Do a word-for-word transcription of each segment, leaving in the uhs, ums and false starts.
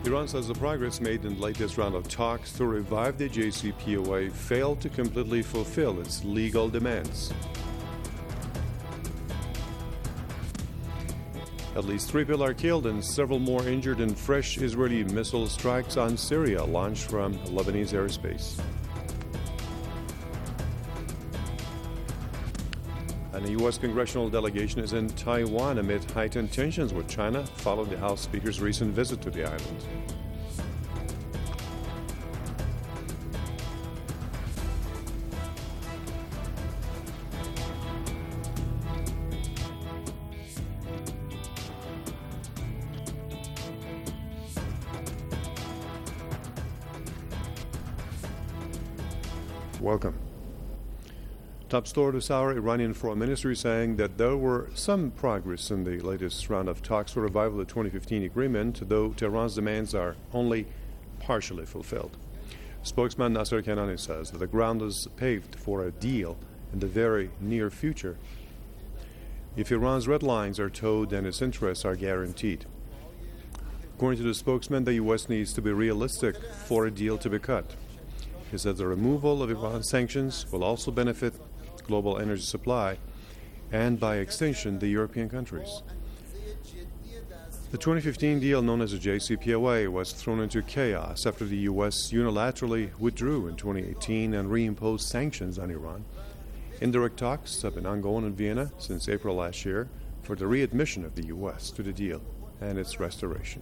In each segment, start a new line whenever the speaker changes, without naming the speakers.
Iran says the progress made in the latest round of talks to revive the J C P O A failed to completely fulfill its legal demands. At least three people are killed and several more injured in fresh Israeli missile strikes on Syria launched from Lebanese airspace. And a U S congressional delegation is in Taiwan amid heightened tensions with China following the House Speaker's recent visit to the island. Welcome. Top story this hour, Iranian Foreign Ministry saying that there were some progress in the latest round of talks for revival of the twenty fifteen agreement, though Tehran's demands are only partially fulfilled. Spokesman Nasser Kanani says that the ground is paved for a deal in the very near future if Iran's red lines are towed and its interests are guaranteed. According to the spokesman, the U S needs to be realistic for a deal to be cut. He said the removal of Iran sanctions will also benefit global energy supply and, by extension, the European countries. The twenty fifteen deal, known as the J C P O A, was thrown into chaos after the U S unilaterally withdrew in twenty eighteen and reimposed sanctions on Iran. Indirect talks have been ongoing in Vienna since April last year for the readmission of the U S to the deal and its restoration.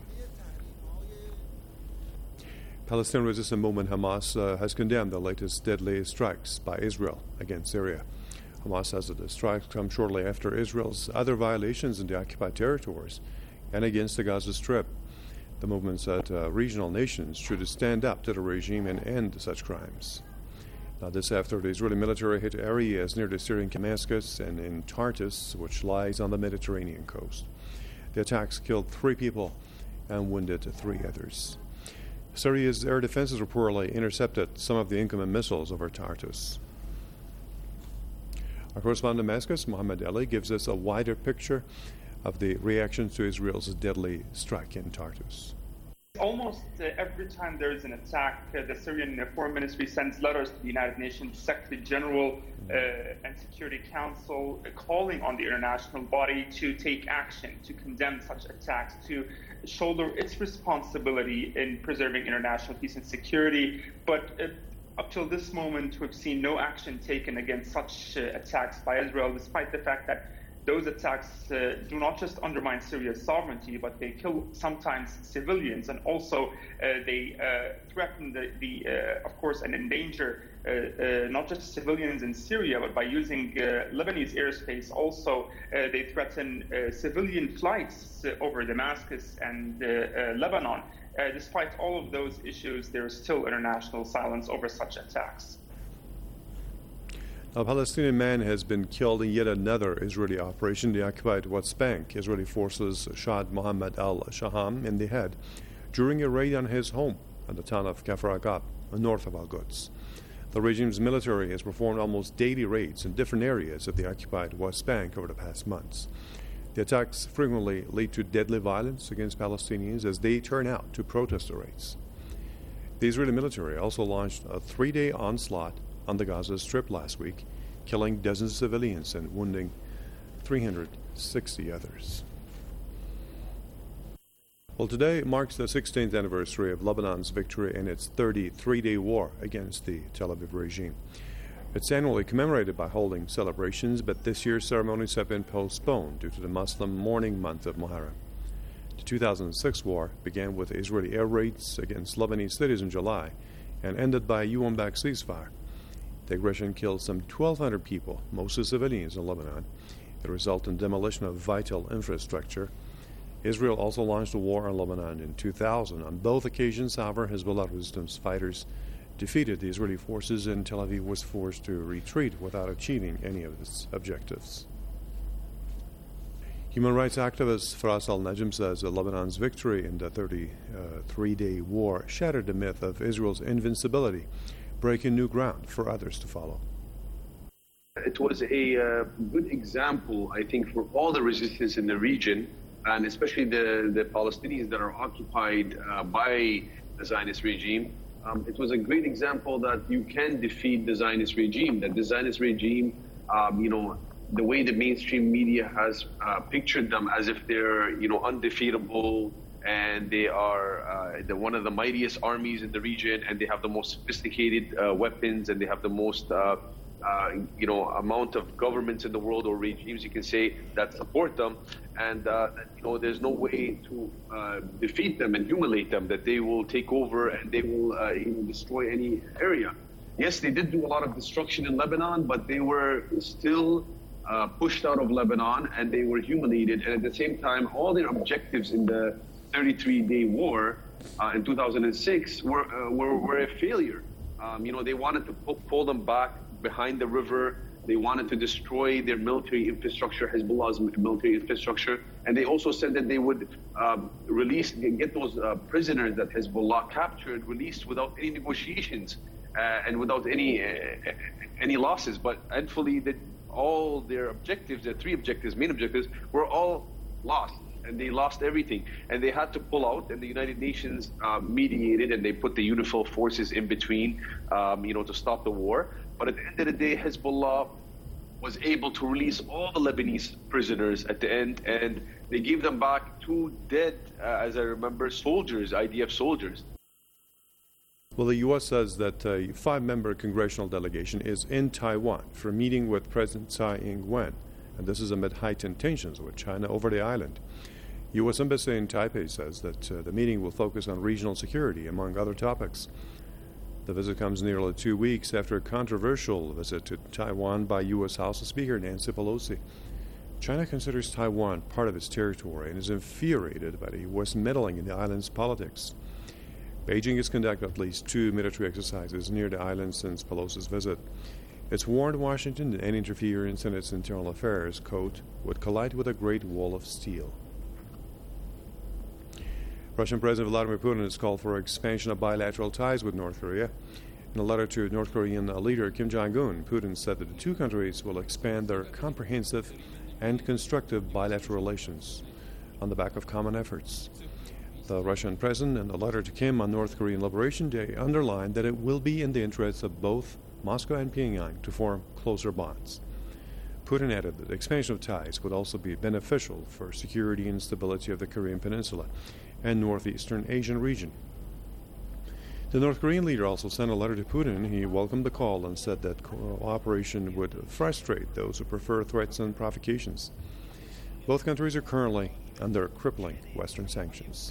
Palestinian resistance movement Hamas uh, has condemned the latest deadly strikes by Israel against Syria. Hamas says that the strikes come shortly after Israel's other violations in the occupied territories and against the Gaza Strip. The movement said uh, regional nations should stand up to the regime and end such crimes. Now, this after the Israeli military hit areas near the Syrian Damascus and in Tartus, which lies on the Mediterranean coast. The attacks killed three people and wounded three others. Syria's air defenses reportedly intercepted some of the incoming missiles over Tartus. Our correspondent in Damascus, Mohammed Ali, gives us a wider picture of the reactions to Israel's deadly strike in Tartus.
Almost uh, every time there is an attack, uh, the Syrian Foreign Ministry sends letters to the United Nations Secretary General uh, and Security Council uh, calling on the international body to take action, to condemn such attacks, to shoulder its responsibility in preserving international peace and security. But uh, up till this moment, we've seen no action taken against such uh, attacks by Israel, despite the fact that those attacks uh, do not just undermine Syria's sovereignty, but they kill sometimes civilians, and also uh, they uh, threaten the, the uh, of course, and endanger uh, uh, not just civilians in Syria, but by using uh, Lebanese airspace, also uh, they threaten uh, civilian flights uh, over Damascus and uh, uh, Lebanon. Uh, despite all of those issues, there is still international silence over such attacks.
A Palestinian man has been killed in yet another Israeli operation. The occupied West Bank. Israeli forces shot Mohammed al-Shaham in the head during a raid on his home in the town of Kafr Agab, north of Al-Quds. The regime's military has performed almost daily raids in different areas of the occupied West Bank over the past months. The attacks frequently lead to deadly violence against Palestinians as they turn out to protest the raids. The Israeli military also launched a three-day onslaught on the Gaza Strip last week, killing dozens of civilians and wounding three hundred sixty others. Well, today marks the sixteenth anniversary of Lebanon's victory in its thirty-three-day war against the Tel Aviv regime. It's annually commemorated by holding celebrations, but this year's ceremonies have been postponed due to the Muslim mourning month of Muharram. The two thousand six war began with Israeli air raids against Lebanese cities in July and ended by a U N-backed ceasefire. The aggression killed some twelve hundred people, mostly civilians in Lebanon. It resulted in demolition of vital infrastructure. Israel also launched a war on Lebanon in two thousand. On both occasions, however, Hezbollah resistance fighters defeated the Israeli forces and Tel Aviv was forced to retreat without achieving any of its objectives. Human rights activist Faraz al-Najm says that Lebanon's victory in the thirty-three-day war shattered the myth of Israel's invincibility, breaking new ground for others to follow.
It was a uh, good example, I think, for all the resistance in the region and especially the, the Palestinians that are occupied uh, by the Zionist regime, um, it was a great example that you can defeat the Zionist regime, that the Zionist regime, um, you know, the way the mainstream media has uh, pictured them as if they're, you know, undefeatable, and they are uh, the, one of the mightiest armies in the region, and they have the most sophisticated uh, weapons, and they have the most, uh, uh, you know, amount of governments in the world, or regimes, you can say, that support them. And, uh, you know, there's no way to uh, defeat them and humiliate them, that they will take over and they will uh, you know, destroy any area. Yes, they did do a lot of destruction in Lebanon, but they were still uh, pushed out of Lebanon, and they were humiliated. And at the same time, all their objectives in the thirty-three day war uh, in two thousand six were, uh, were, were a failure. Um, you know, they wanted to pull, pull them back behind the river. They wanted to destroy their military infrastructure, Hezbollah's military infrastructure. And they also said that they would um, release, get those uh, prisoners that Hezbollah captured released without any negotiations uh, and without any uh, any losses. But thankfully, that all their objectives, their three objectives, main objectives, were all lost. And they lost everything, and they had to pull out. And the United Nations uh, mediated, and they put the UNIFIL forces in between, um, you know, to stop the war. But at the end of the day, Hezbollah was able to release all the Lebanese prisoners at the end, and they gave them back two dead, uh, as I remember, soldiers, I D F soldiers.
Well, the U S says that a five-member congressional delegation is in Taiwan for a meeting with President Tsai Ing-wen, and this is amid heightened tensions with China over the island. U S Embassy in Taipei says that uh, the meeting will focus on regional security, among other topics. The visit comes nearly two weeks after a controversial visit to Taiwan by U S House Speaker Nancy Pelosi. China considers Taiwan part of its territory and is infuriated by the U S meddling in the island's politics. Beijing has conducted at least two military exercises near the island since Pelosi's visit. It's warned Washington that any interference in its internal affairs, quote, would collide with a great wall of steel. Russian President Vladimir Putin has called for expansion of bilateral ties with North Korea. In a letter to North Korean leader Kim Jong-un, Putin said that the two countries will expand their comprehensive and constructive bilateral relations on the back of common efforts. The Russian president, in a letter to Kim on North Korean Liberation Day, underlined that it will be in the interests of both Moscow and Pyongyang to form closer bonds. Putin added that the expansion of ties would also be beneficial for security and stability of the Korean Peninsula and northeastern Asian region. The North Korean leader also sent a letter to Putin. He welcomed the call and said that cooperation would frustrate those who prefer threats and provocations. Both countries are currently under crippling Western sanctions.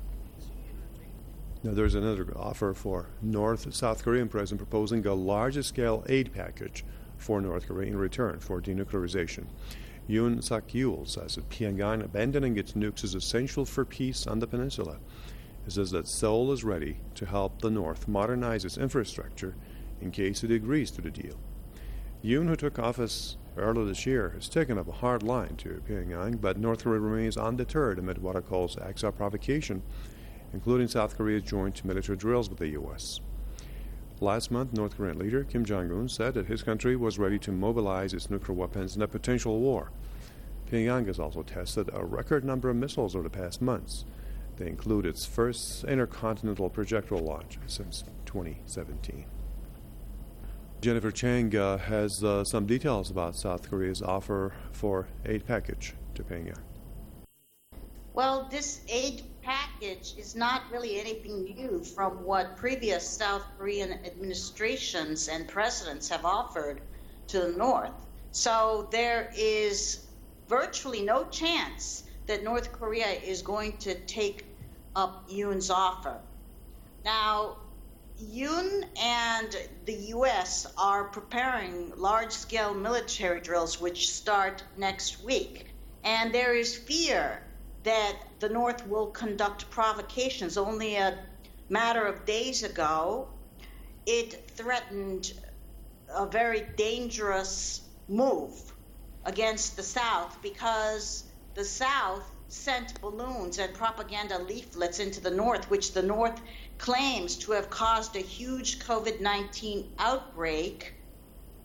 Now, there's another offer for North South Korean president proposing a larger-scale aid package for North Korea in return for denuclearization. Yoon Suk-yeol says that Pyongyang abandoning its nukes is essential for peace on the peninsula. He says that Seoul is ready to help the North modernize its infrastructure in case it agrees to the deal. Yoon, who took office earlier this year, has taken up a hard line to Pyongyang, but North Korea remains undeterred amid what it calls acts of provocation, including South Korea's joint military drills with the U S. Last month, North Korean leader Kim Jong-un said that his country was ready to mobilize its nuclear weapons in a potential war. Pyongyang has also tested a record number of missiles over the past months. They include its first intercontinental projectile launch since twenty seventeen. Jennifer Chang uh, has uh, some details about South Korea's offer for aid package to Pyongyang.
Well, this aid package is not really anything new from what previous South Korean administrations and presidents have offered to the North. So there is virtually no chance that North Korea is going to take up Yoon's offer. Now, Yoon and the U S are preparing large-scale military drills which start next week. And there is fear that the North will conduct provocations. Only a matter of days ago, it threatened a very dangerous move against the South because the South sent balloons and propaganda leaflets into the North, which the North claims to have caused a huge COVID nineteen outbreak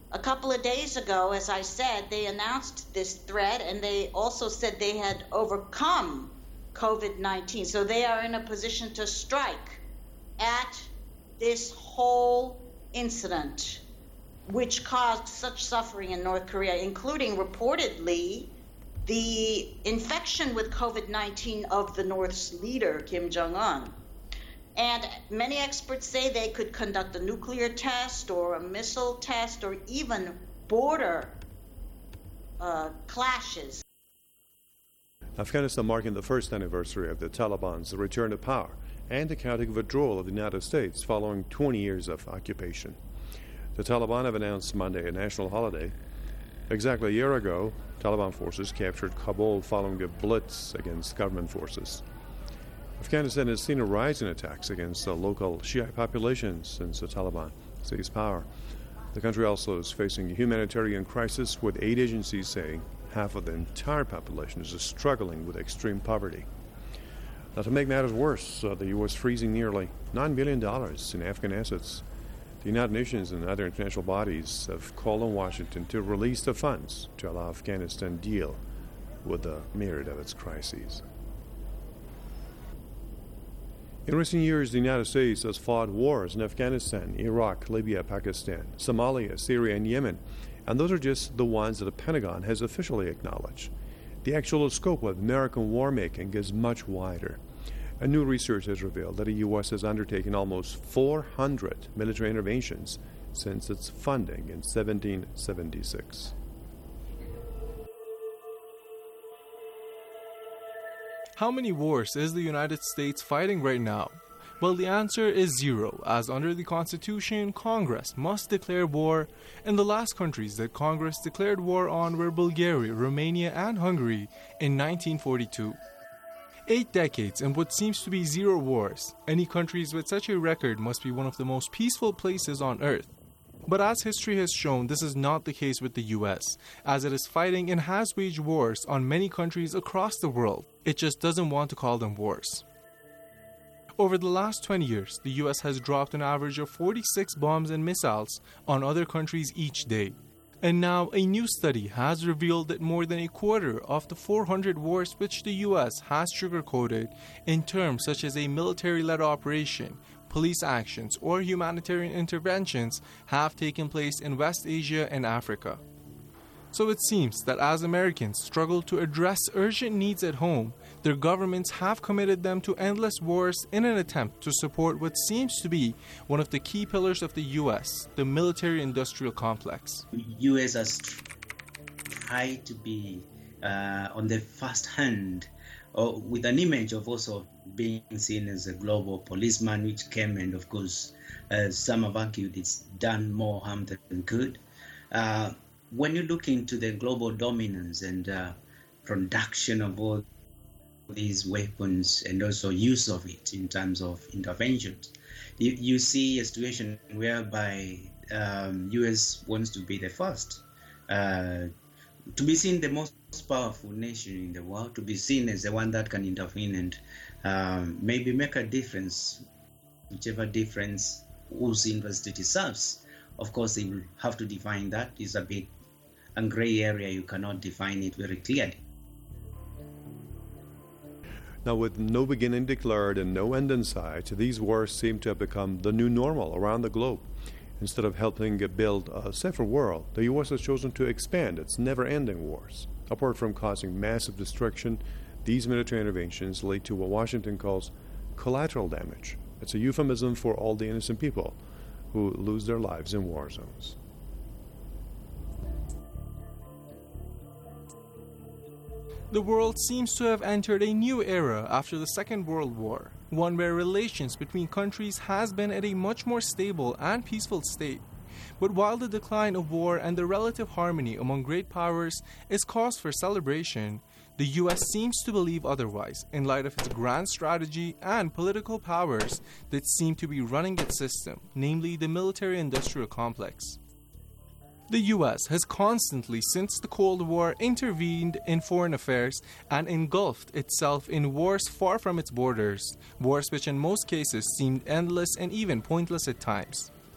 a couple of days ago, as I said, they announced this threat, and they also said they had overcome COVID nineteen. So they are in a position to strike at this whole incident, which caused such suffering in North Korea, including reportedly the infection with COVID nineteen of the North's leader, Kim Jong-un. And many experts say they could conduct a nuclear test or a missile test or even border uh, clashes.
Afghanistan marking the first anniversary of the Taliban's return to power and the counting withdrawal of the United States following twenty years of occupation. The Taliban have announced Monday a national holiday. Exactly a year ago, Taliban forces captured Kabul following a blitz against government forces. Afghanistan has seen a rise in attacks against the local Shiite populations since the Taliban seized power. The country also is facing a humanitarian crisis, with aid agencies saying half of the entire population is struggling with extreme poverty. Now, to make matters worse, uh, the U S freezing nearly nine billion dollars in Afghan assets. The United Nations and other international bodies have called on Washington to release the funds to allow Afghanistan deal with the myriad of its crises. In recent years, the United States has fought wars in Afghanistan, Iraq, Libya, Pakistan, Somalia, Syria, and Yemen, and those are just the ones that the Pentagon has officially acknowledged. The actual scope of American war-making is much wider. A new research has revealed that the U S has undertaken almost four hundred military interventions since its founding in seventeen seventy-six.
How many wars is the United States fighting right now? Well, the answer is zero, as under the Constitution, Congress must declare war, and the last countries that Congress declared war on were Bulgaria, Romania, and Hungary in nineteen forty-two. Eight decades and what seems to be zero wars. Any countries with such a record must be one of the most peaceful places on earth. But as history has shown, this is not the case with the U S, as it is fighting and has waged wars on many countries across the world. It just doesn't want to call them wars. Over the last twenty years, the U S has dropped an average of forty-six bombs and missiles on other countries each day. And now a new study has revealed that more than a quarter of the four hundred wars which the U S has sugarcoated in terms such as a military-led operation, police actions, or humanitarian interventions have taken place in West Asia and Africa. So it seems that as Americans struggle to address urgent needs at home, their governments have committed them to endless wars in an attempt to support what seems to be one of the key pillars of the U S, the military-industrial complex.
U S has tried to be uh, on the first hand, or with an image of also being seen as a global policeman, which came and, of course, as some have argued, it's done more harm than good. Uh, when you look into the global dominance and uh, production of all these weapons and also use of it in terms of interventions, you, you see a situation whereby um, U S wants to be the first, uh, to be seen the most powerful nation in the world, to be seen as the one that can intervene and um, maybe make a difference, whichever difference whose interest it serves. Of course, they will have to define that. It's a bit a gray area. You cannot define it very clearly.
Now, with no beginning declared and no end in sight, these wars seem to have become the new normal around the globe. Instead of helping build a safer world, the U S has chosen to expand its never-ending wars. Apart from causing massive destruction, these military interventions lead to what Washington calls collateral damage. It's a euphemism for all the innocent people who lose their lives in war zones.
The world seems to have entered a new era after the Second World War, one where relations between countries has been at a much more stable and peaceful state. But while the decline of war and the relative harmony among great powers is cause for celebration, the U S seems to believe otherwise in light of its grand strategy and political powers that seem to be running its system, namely the military-industrial complex. The U S has constantly, since the Cold War, intervened in foreign affairs and engulfed itself in wars far from its borders, wars which in most cases seemed endless and even pointless at times.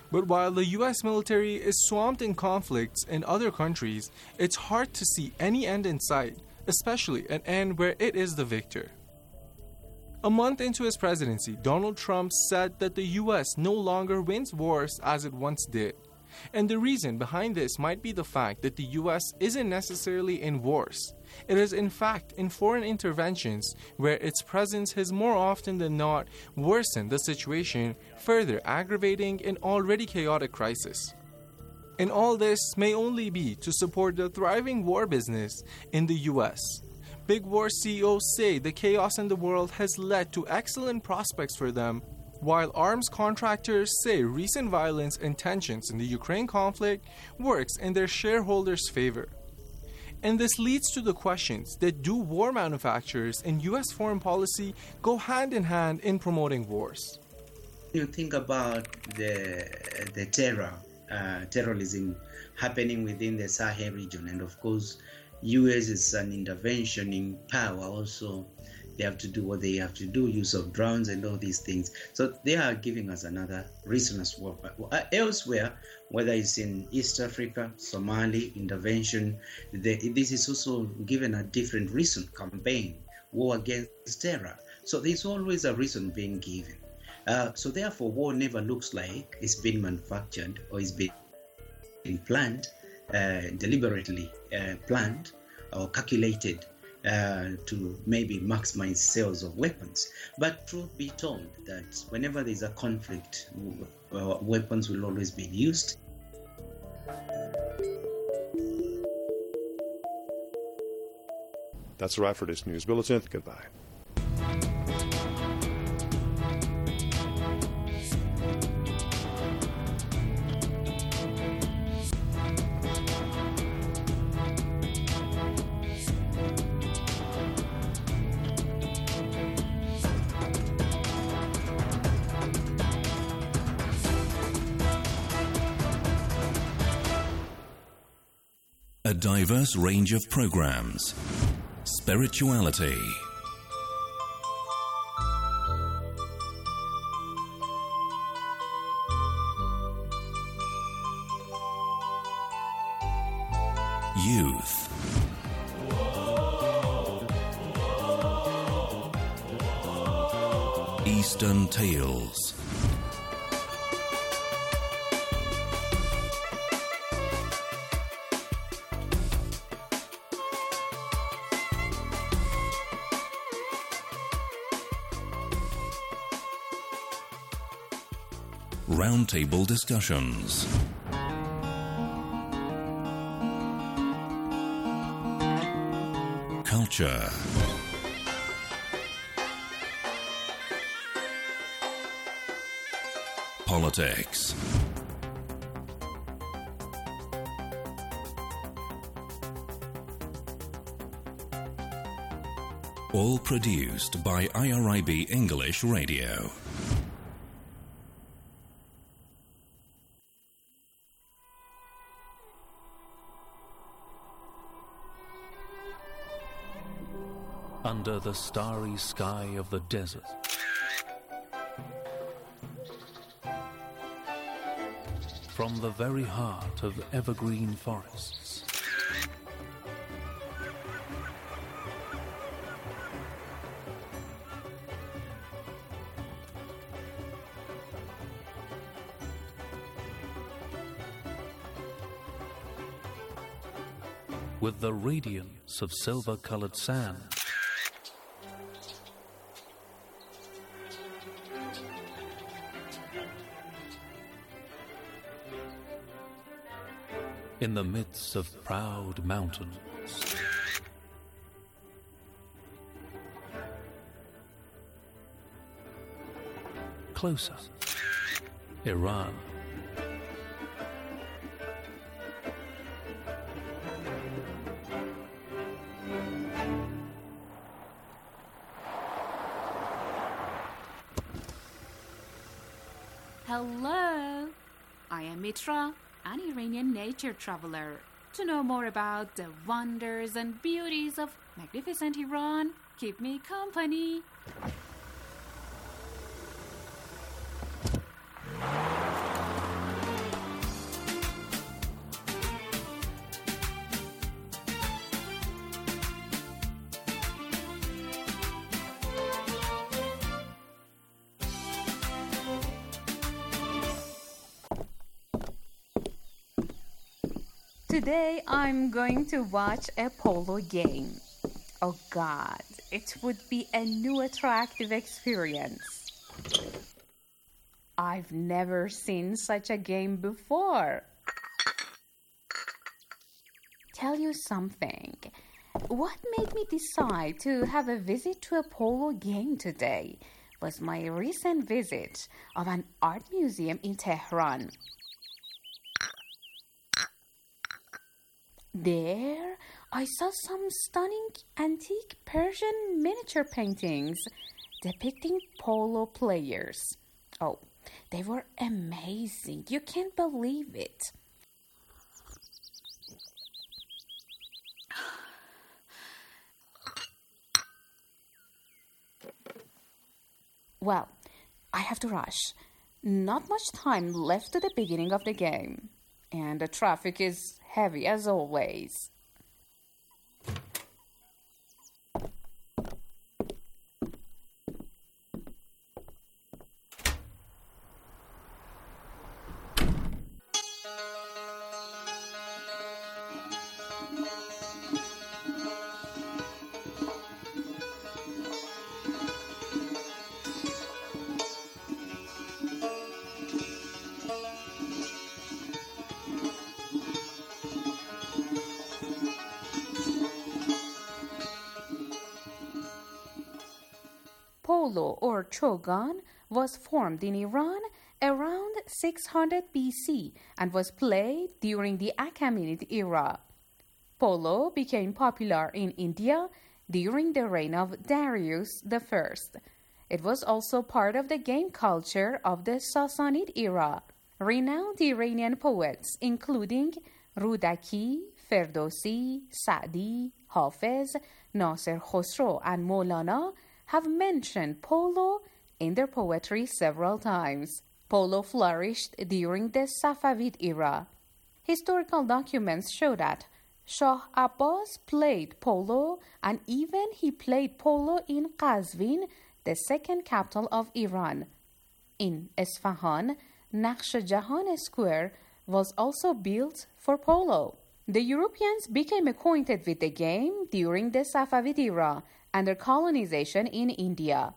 But while the U S military is swamped in conflicts in other countries, it's hard to see any end in sight, especially an end where it is the victor. A month into his presidency, Donald Trump said that the U S no longer wins wars as it once did. And the reason behind this might be the fact that the U S isn't necessarily in wars. It is in fact in foreign interventions where its presence has more often than not worsened the situation, further aggravating an already chaotic crisis. And all this may only be to support the thriving war business in the U S. Big war C E Os say the chaos in the world has led to excellent prospects for them, while arms contractors say recent violence and tensions in the Ukraine conflict works in their shareholders' favor. And this leads to the questions that do war manufacturers and U S foreign policy go hand in hand in promoting wars?
You think about the the terror, uh, terrorism happening within the Sahel region, and of course, U S is an interventioning power also. They have to do what they have to do, use of drones and all these things. So they are giving us another reason as well. But elsewhere, whether it's in East Africa, Somali, intervention, they, this is also given a different reason, campaign, war against terror. So there's always a reason being given. Uh, so therefore, war never looks like it's been manufactured or it's been planned, uh, deliberately uh, planned or calculated Uh, to maybe maximize sales of weapons. But truth be told, that whenever there's a conflict, uh, weapons will always be used.
That's a wrap for this news bulletin. Goodbye.
A diverse range of programs. Spirituality. Youth. Eastern Tales. Roundtable discussions. Culture. Politics. All produced by I R I B English Radio.
Under the starry sky of the desert, from the very heart of evergreen forests, with the radiance of silver-colored sand, in the midst of proud mountains, closer, Iran.
Hello, I am Mitra, an Iranian nature traveler. To know more about the wonders and beauties of magnificent Iran, keep me company. Today I'm going to watch a polo game. Oh God, it would be a new attractive experience. I've never seen such a game before. Tell you something. What made me decide to have a visit to a polo game today was my recent visit of an art museum in Tehran. There, I saw some stunning antique Persian miniature paintings depicting polo players. Oh, they were amazing. You can't believe it. Well, I have to rush. Not much time left to the beginning of the game. And the traffic is heavy as always. Polo or Chogan was formed in Iran around six hundred B C and was played during the Achaemenid era. Polo became popular in India during the reign of Darius the First. It was also part of the game culture of the Sassanid era. Renowned Iranian poets including Rudaki, Ferdowsi, Sa'di, Hafiz, Nasir Khosrow and Maulana have mentioned polo in their poetry several times. Polo flourished during the Safavid era. Historical documents show that Shah Abbas played polo, and even he played polo in Qazvin, the second capital of Iran. In Isfahan, Naqsh Jahan Square was also built for polo. The Europeans became acquainted with the game during the Safavid era and their colonization in India.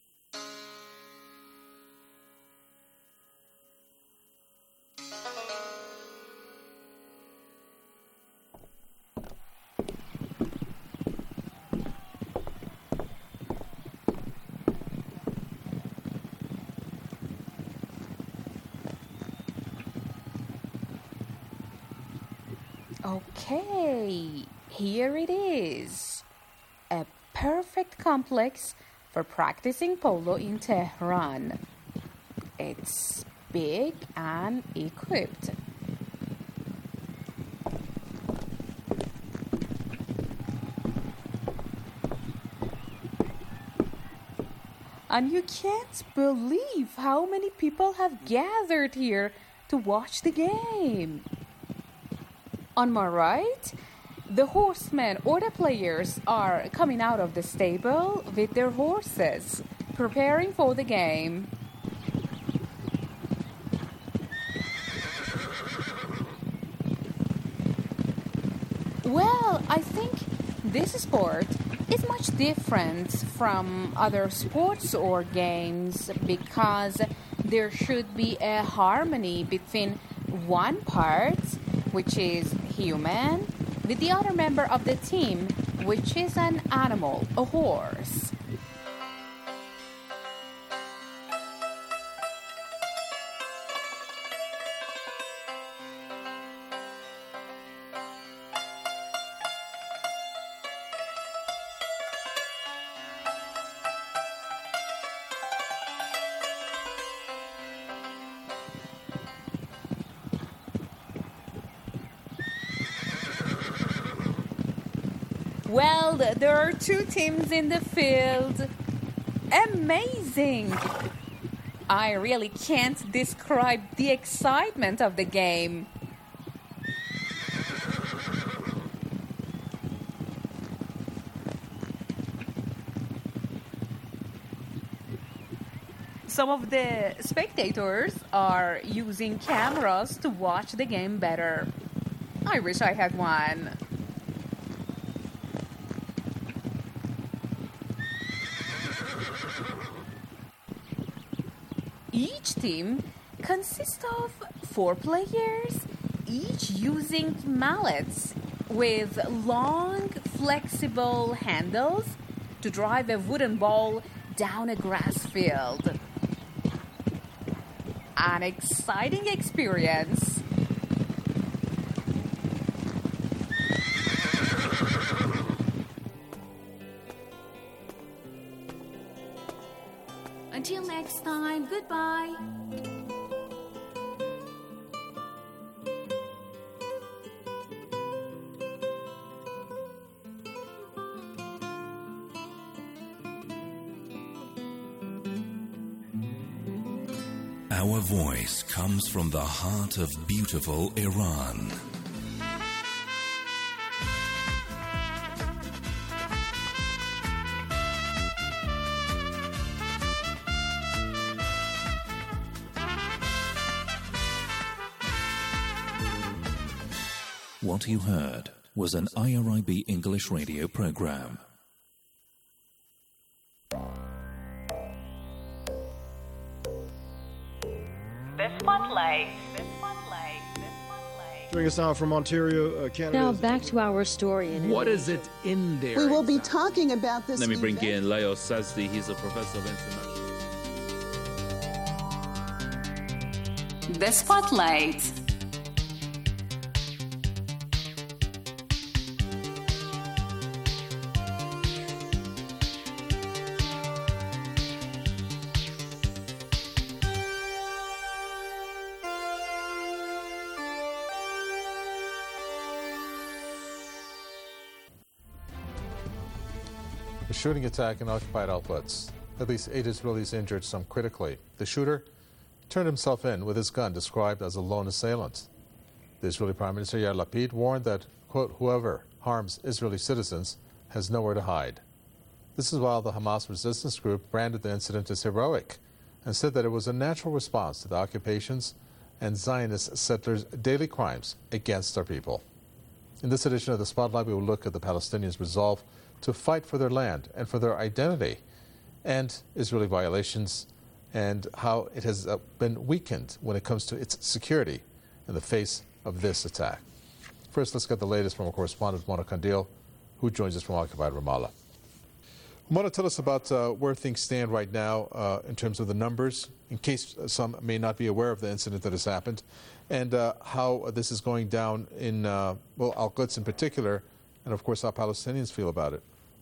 Okay, here it is. A perfect complex for practicing polo in Tehran. It's big and equipped. And you can't believe how many people have gathered here to watch the game. On my right, the horsemen or the players are coming out of the stable with their horses, preparing for the game. Well, I think this sport is much different from other sports or games because there should be a harmony between one part, which is human, with the other member of the team, which is an animal, a horse. Well, there are two teams in the field. Amazing! I really can't describe the excitement of the game. Some of the spectators are using cameras to watch the game better. I wish I had one. Each team consists of four players, each using mallets with long, flexible handles to drive a wooden ball down a grass field. An exciting experience.
Until next time, goodbye.
Our voice comes from the heart of beautiful Iran. What you heard was an I R I B English radio program.
The Spotlight. The Spotlight. The Spotlight.
Joining us now from Ontario, uh, Canada.
Now back to our story. In
what is it in there?
We will be talking about this.
Let me bring
event.
in Leo Sazdi. He's a professor of international.
The Spotlight.
A shooting attack in occupied Al-Quds. At least eight Israelis injured, some critically. The shooter turned himself in with his gun, described as a lone assailant. The Israeli Prime Minister Yair Lapid warned that, quote, whoever harms Israeli citizens has nowhere to hide. This is while the Hamas resistance group branded the incident as heroic and said that it was a natural response to the occupations and Zionist settlers' daily crimes against our people. In this edition of The Spotlight, we will look at the Palestinians' resolve to fight for their land and for their identity, and Israeli violations, and how it has uh, been weakened when it comes to its security in the face of this attack. First, let's get the latest from our correspondent, Mona Kandil, who joins us from occupied Ramallah. Mona, tell us about uh, where things stand right now uh, in terms of the numbers, in case some may not be aware of the incident that has happened, and uh, how this is going down in, uh, well, Al-Quds in particular, and of course how Palestinians feel about it.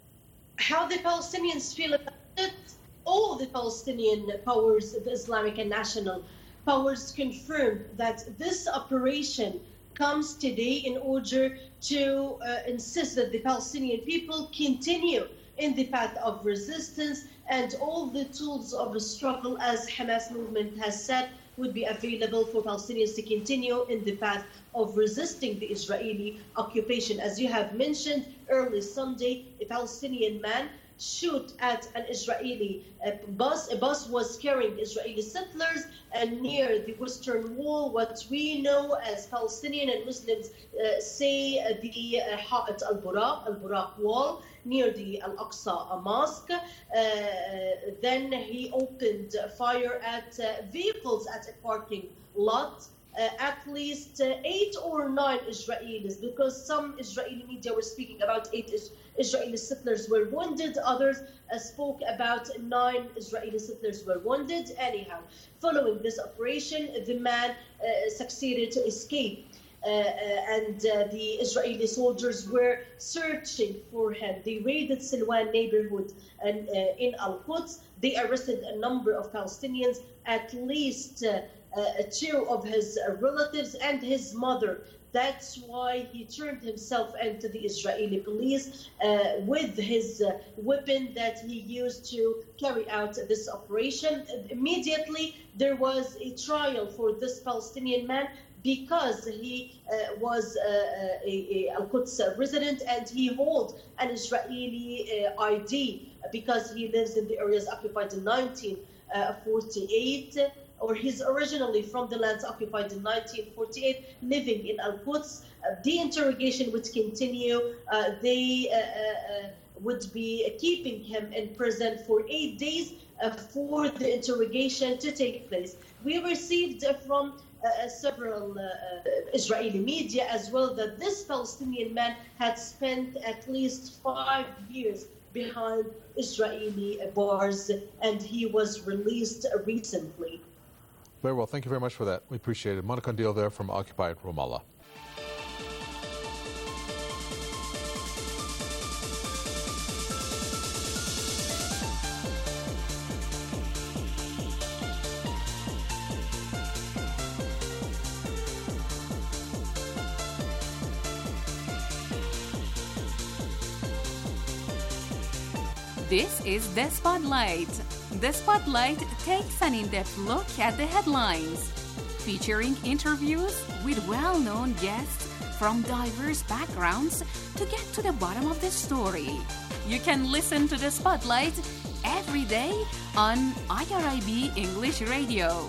How the Palestinians feel about it, all the Palestinian powers, the Islamic and national powers, confirmed that this operation comes today in order to uh, insist that the Palestinian people continue in the path of resistance, and all the tools of the struggle, as Hamas movement has said, would be available for Palestinians to continue in the path of resisting the Israeli occupation. As you have mentioned, early Sunday, a Palestinian man shot at an Israeli uh, bus. A bus was carrying Israeli settlers, and near the Western Wall, what we know as Palestinian and Muslims uh, say uh, the uh, Ha'at al-Buraq, al-Buraq Wall, near the Al-Aqsa Mosque. Uh, then he opened fire at uh, vehicles at a parking lot. Uh, at least uh, eight or nine Israelis, because some Israeli media were speaking about eight is- Israeli settlers were wounded, others uh, spoke about nine Israeli settlers were wounded. Anyhow, following this operation, the man uh, succeeded to escape. Uh, uh, and uh, the Israeli soldiers were searching for him. They raided Silwan neighborhood and uh, in Al-Quds. They arrested a number of Palestinians, at least uh, uh, two of his uh, relatives and his mother. That's why he turned himself into the Israeli police uh, with his uh, weapon that he used to carry out this operation. Immediately, there was a trial for this Palestinian man, because he uh, was uh, a, a Al-Quds resident and he holds an Israeli uh, I D because he lives in the areas occupied in nineteen forty-eight. or he's originally from the lands occupied in nineteen forty-eight, living in Al-Quds. Uh, the interrogation would continue. Uh, they uh, uh, would be keeping him in prison for eight days uh, for the interrogation to take place. We received uh, from uh, several uh, Israeli media as well that this Palestinian man had spent at least five years behind Israeli bars, and he was released recently.
Very well. Thank you very much for that. We appreciate it. Mona Kandil there from occupied Ramallah.
This is The Spotlight. The Spotlight takes an in-depth look at the headlines, featuring interviews with well-known guests from diverse backgrounds to get to the bottom of the story. You can listen to The Spotlight every day on I R I B English Radio.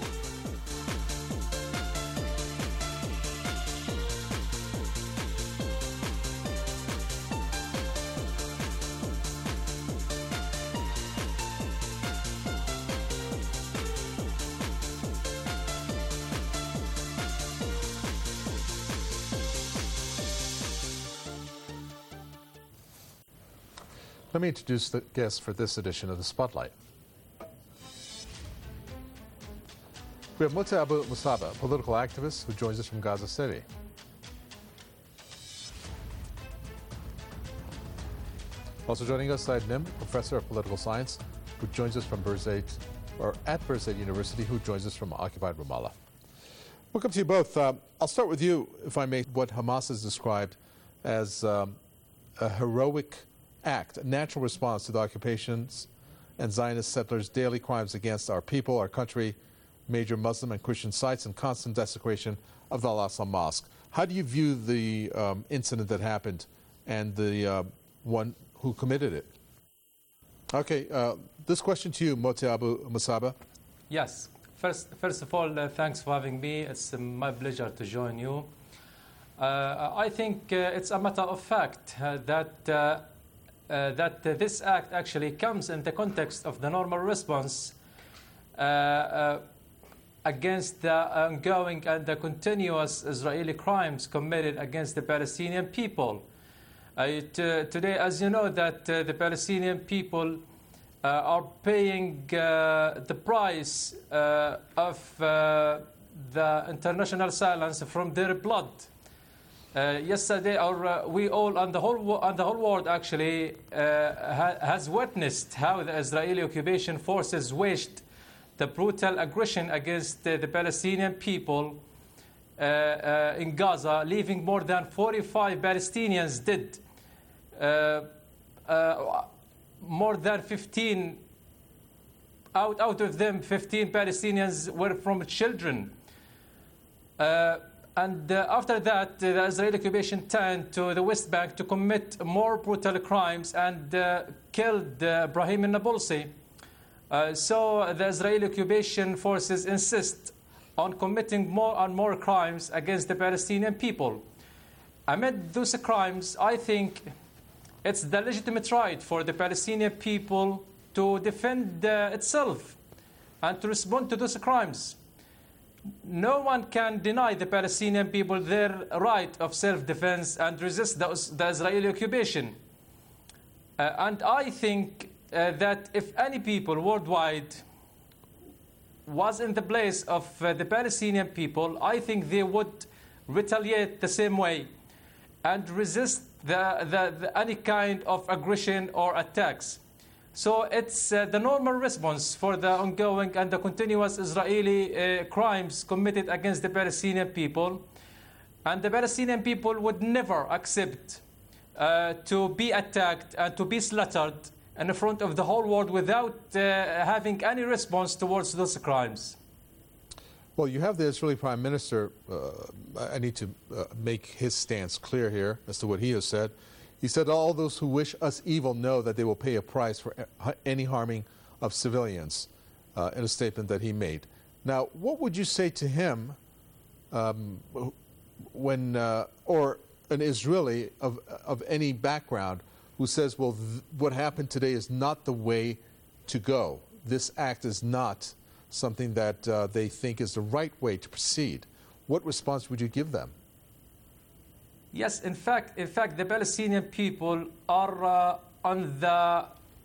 Let me introduce the guests for this edition of the Spotlight. We have Moteh Abu Musaba, a political activist who joins us from Gaza City. Also joining us, Said Nim, professor of political science, who joins us from Birzeit, or at Birzeit University, who joins us from occupied Ramallah. Welcome to you both. Uh, I'll start with you, if I may, what Hamas has described as um, a heroic act, a natural response to the occupations and Zionist settlers' daily crimes against our people, our country, major Muslim and Christian sites, and constant desecration of the Al-Aqsa Mosque. How do you view the um, incident that happened and the uh, one who committed it? Okay, uh, this question to you, Moteh Abu Musaba.
Yes. First, first of all, uh, thanks for having me. It's uh, my pleasure to join you. Uh, I think uh, it's a matter of fact uh, that uh, uh, that uh, this act actually comes in the context of the normal response uh, uh, against the ongoing and the continuous Israeli crimes committed against the Palestinian people. Uh, it, uh, today, as you know, that uh, the Palestinian people uh, are paying uh, the price uh, of uh, the international silence from their blood. Uh, yesterday, our, uh, we all, and the whole, and the whole world actually, uh, ha has witnessed how the Israeli occupation forces waged the brutal aggression against uh, the Palestinian people uh, uh, in Gaza, leaving more than forty-five Palestinians dead. Uh, uh, more than fifteen, out, out of them, fifteen Palestinians were from children. Uh, And uh, after that, uh, the Israeli occupation turned to the West Bank to commit more brutal crimes and uh, killed uh, Brahim al-Nabulsi. Uh, so the Israeli occupation forces insist on committing more and more crimes against the Palestinian people. Amid those crimes, I think it's the legitimate right for the Palestinian people to defend uh, itself and to respond to those crimes. No one can deny the Palestinian people their right of self-defense and resist the, the Israeli occupation. Uh, and I think uh, that if any people worldwide was in the place of uh, the Palestinian people, I think they would retaliate the same way and resist the, the, the, any kind of aggression or attacks. So it's uh, the normal response for the ongoing and the continuous Israeli uh, crimes committed against the Palestinian people. And the Palestinian people would never accept uh, to be attacked and to be slaughtered in front of the whole world without uh, having any response towards those crimes.
Well, you have the Israeli Prime Minister. Uh, I need to uh, make his stance clear here as to what he has said. He said, all those who wish us evil know that they will pay a price for any harming of civilians, uh, in a statement that he made. Now, what would you say to him um, when, uh, or an Israeli of, of any background who says, well, th- what happened today is not the way to go. This act is not something that uh, they think is the right way to proceed. What response would you give them?
Yes, in fact, in fact, the Palestinian people are uh, on the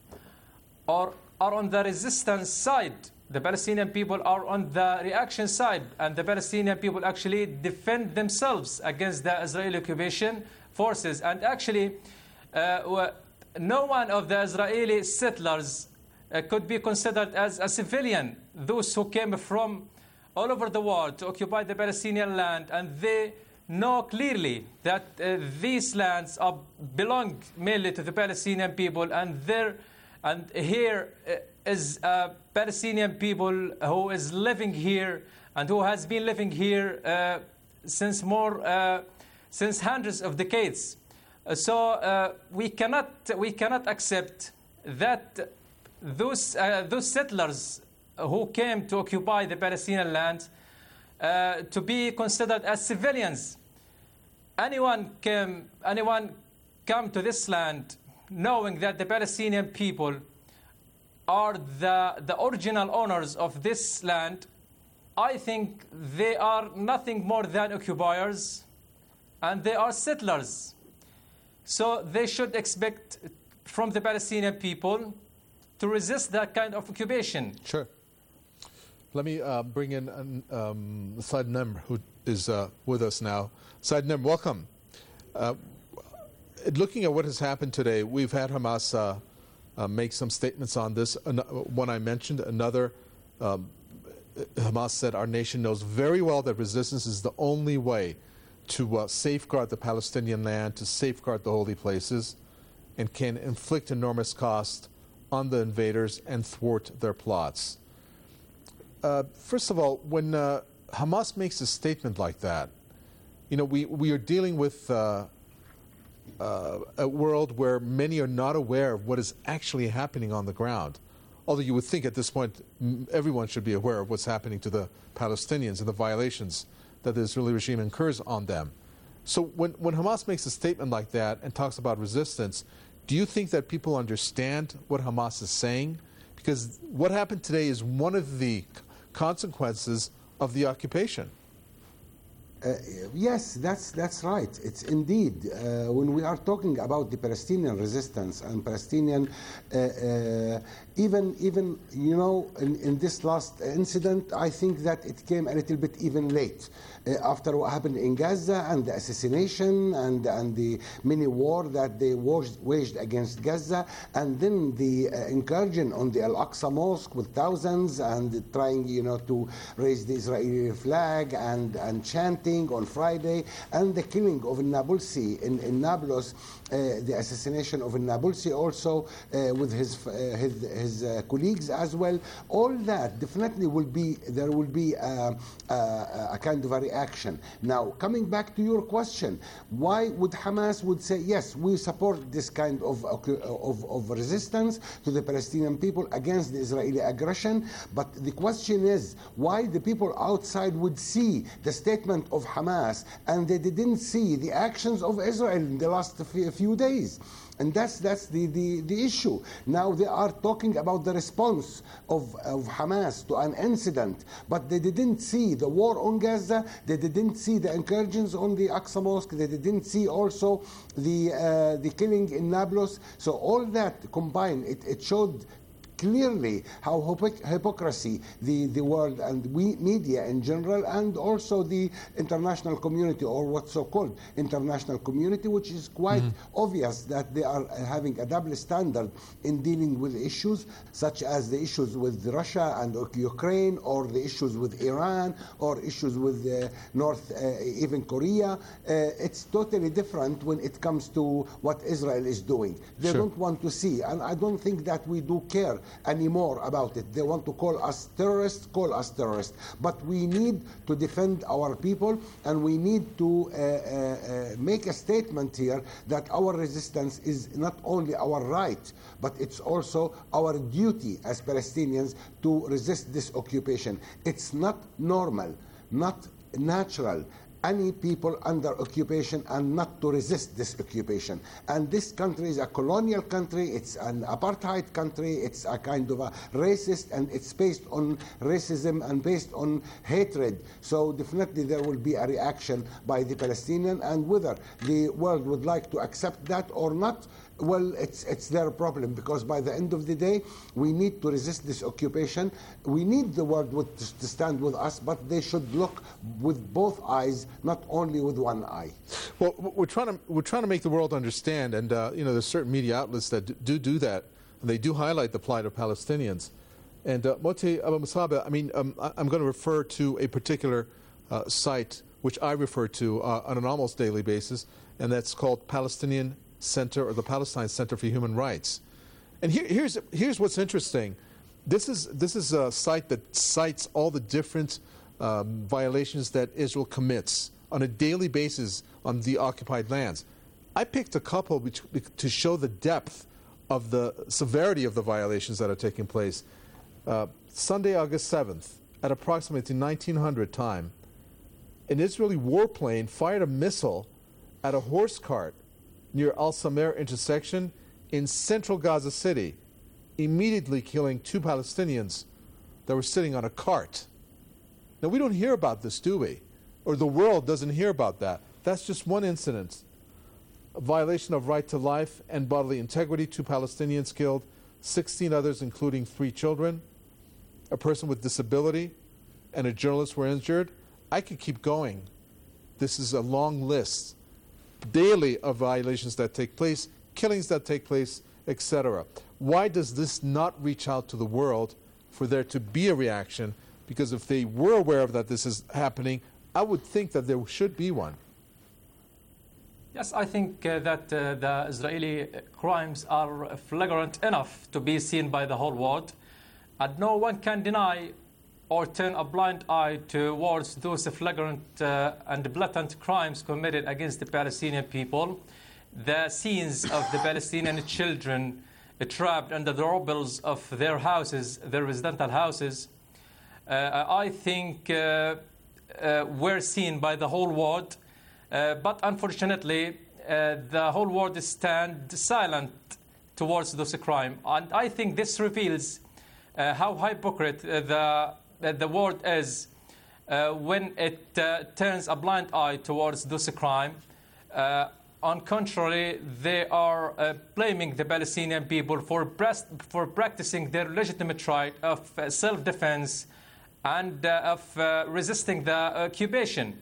are, are on the resistance side. The Palestinian people are on the reaction side, and the Palestinian people actually defend themselves against the Israeli occupation forces. And actually, uh, no one of the Israeli settlers uh, could be considered as a civilian. Those who came from all over the world to occupy the Palestinian land, and they know clearly that uh, these lands are, belong mainly to the Palestinian people, and there, and here uh, is a Palestinian people who is living here and who has been living here uh, since more uh, since hundreds of decades. Uh, so uh, we cannot we cannot accept that those uh, those settlers who came to occupy the Palestinian land uh, to be considered as civilians. Anyone came anyone come to this land knowing that the Palestinian people are the, the original owners of this land, I think they are nothing more than occupiers, and they are settlers. So they should expect from the Palestinian people to resist that kind of occupation.
Sure. Let me uh, bring in um, Saad Nimr, who is uh, with us now. Saad Nimr, welcome. Uh, looking at what has happened today, we've had Hamas uh, Uh, make some statements on this. An- one I mentioned, another, um, Hamas said, our nation knows very well that resistance is the only way to uh, safeguard the Palestinian land, to safeguard the holy places, and can inflict enormous cost on the invaders and thwart their plots. Uh, first of all, when uh, Hamas makes a statement like that, you know, we, we are dealing with uh, Uh, a world where many are not aware of what is actually happening on the ground. Although you would think at this point m- everyone should be aware of what's happening to the Palestinians and the violations that the Israeli regime incurs on them. So when, when Hamas makes a statement like that and talks about resistance, do you think that people understand what Hamas is saying? Because what happened today is one of the c- consequences of the occupation.
Uh, yes, that's that's right. It's indeed uh, when we are talking about the Palestinian resistance and Palestinian, uh, uh, even even you know, in, in this last incident, I think that it came a little bit even late uh, after what happened in Gaza and the assassination and and the mini war that they waged, waged against Gaza, and then the uh, incursion on the Al-Aqsa Mosque with thousands and trying you know to raise the Israeli flag and and chanting on Friday, and the killing of Nabulsi in, in Nablus, uh, the assassination of Nabulsi also uh, with his uh, his, his uh, colleagues as well. All that definitely will be there will be a, a, a kind of a reaction. Now, coming back to your question, why would Hamas would say yes, we support this kind of of, of resistance to the Palestinian people against the Israeli aggression? But the question is why the people outside would see the statement of Hamas and they didn't see the actions of Israel in the last few days. And that's that's the, the, the issue. Now they are talking about the response of, of Hamas to an incident, but they didn't see the war on Gaza, they didn't see the incursions on the Aqsa Mosque, they didn't see also the uh, the killing in Nablus. So all that combined, it, it showed clearly how hypoc- hypocrisy the, the world and we media in general, and also the international community, or what's so-called international community, which is quite mm-hmm. obvious that they are having a double standard in dealing with issues such as the issues with Russia and Ukraine, or the issues with Iran, or issues with uh, North, uh, even Korea. Uh, it's totally different when it comes to what Israel is doing. They
Sure.
don't want to see, and I don't think that we do care anymore about it. They want to call us terrorists, call us terrorists. But we need to defend our people, and we need to uh, uh, uh, make a statement here that our resistance is not only our right, but it's also our duty as Palestinians to resist this occupation. It's not normal, not natural, any people under occupation and not to resist this occupation. And this country is a colonial country, it's an apartheid country, it's a kind of a racist, and it's based on racism and based on hatred. So definitely there will be a reaction by the Palestinian, and whether the world would like to accept that or not, well, it's it's their problem, because by the end of the day, we need to resist this occupation. We need the world with, to stand with us, but they should look with both eyes, not only with one eye.
Well, we're trying to we're trying to make the world understand, and uh, you know, there's certain media outlets that do do that, and they do highlight the plight of Palestinians. And uh, Moti Abu Musab, I mean, um, I'm going to refer to a particular uh, site which I refer to uh, on an almost daily basis, and that's called Palestinian Center, or the Palestine Center for Human Rights. And here, here's here's what's interesting. This is this is a site that cites all the different um, violations that Israel commits on a daily basis on the occupied lands. I picked a couple which, to show the depth of the severity of the violations that are taking place. Uh, Sunday, August seventh, at approximately nineteen hundred time, an Israeli warplane fired a missile at a horse cart near Al-Samer intersection in central Gaza City, immediately killing two Palestinians that were sitting on a cart. Now, we don't hear about this, do we? Or the world doesn't hear about that. That's just one incident. A violation of right to life and bodily integrity, two Palestinians killed, sixteen others, including three children, a person with disability, and a journalist were injured. I could keep going. This is a long list daily of violations that take place, killings that take place, et cetera. Why does this not reach out to the world for there to be a reaction? Because if they were aware of that this is happening, I would think that there should be one.
Yes, I think uh, that uh, the Israeli crimes are flagrant enough to be seen by the whole world, and no one can deny or turn a blind eye towards those flagrant uh, and blatant crimes committed against the Palestinian people. The scenes of the Palestinian children uh, trapped under the rubbles of their houses, their residential houses, uh, I think uh, uh, were seen by the whole world. Uh, but unfortunately, uh, the whole world stands silent towards those crimes. And I think this reveals uh, how hypocrite uh, the that the world is uh, when it uh, turns a blind eye towards this crime. Uh, on contrary, they are uh, blaming the Palestinian people for, for practicing their legitimate right of uh, self-defense and uh, of uh, resisting the occupation.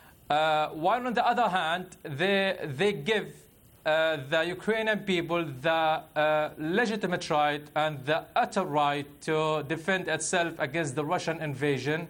Uh, while on the other hand, they, they give uh, the Ukrainian people the uh, legitimate right and the utter right to defend itself against the Russian invasion.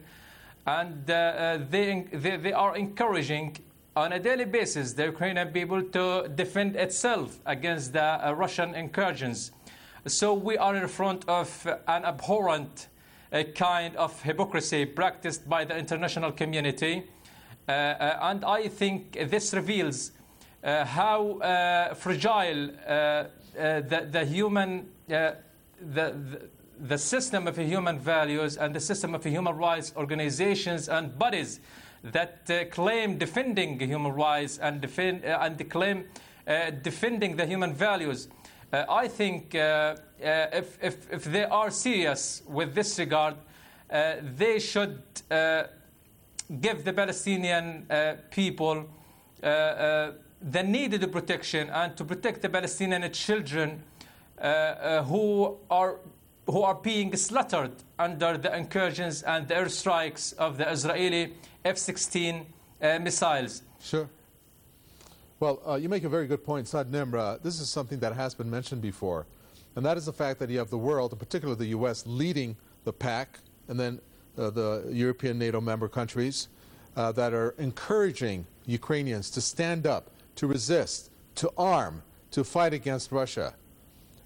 And uh, they, they, they are encouraging on a daily basis the Ukrainian people to defend itself against the uh, Russian incursions. So we are in front of an abhorrent uh, kind of hypocrisy practiced by the international community. Uh, uh, and I think this reveals uh, how uh, fragile uh, uh, the, the human, uh, the, the, the system of human values and the system of human rights organizations and bodies that uh, claim defending human rights and, defend, uh, and claim uh, defending the human values. Uh, I think uh, uh, if, if, if they are serious with this regard, uh, they should uh, give the Palestinian uh, people uh, uh, the needed protection and to protect the Palestinian children uh, uh, who are who are being slaughtered under the incursions and the airstrikes of the Israeli F sixteen uh, missiles.
Sure. Well, uh, you make a very good point, Saad Nimr. This is something that has been mentioned before, and that is the fact that you have the world, in particular the U S, leading the pack, and then uh, the European NATO member countries uh, that are encouraging Ukrainians to stand up, to resist, to arm, to fight against Russia.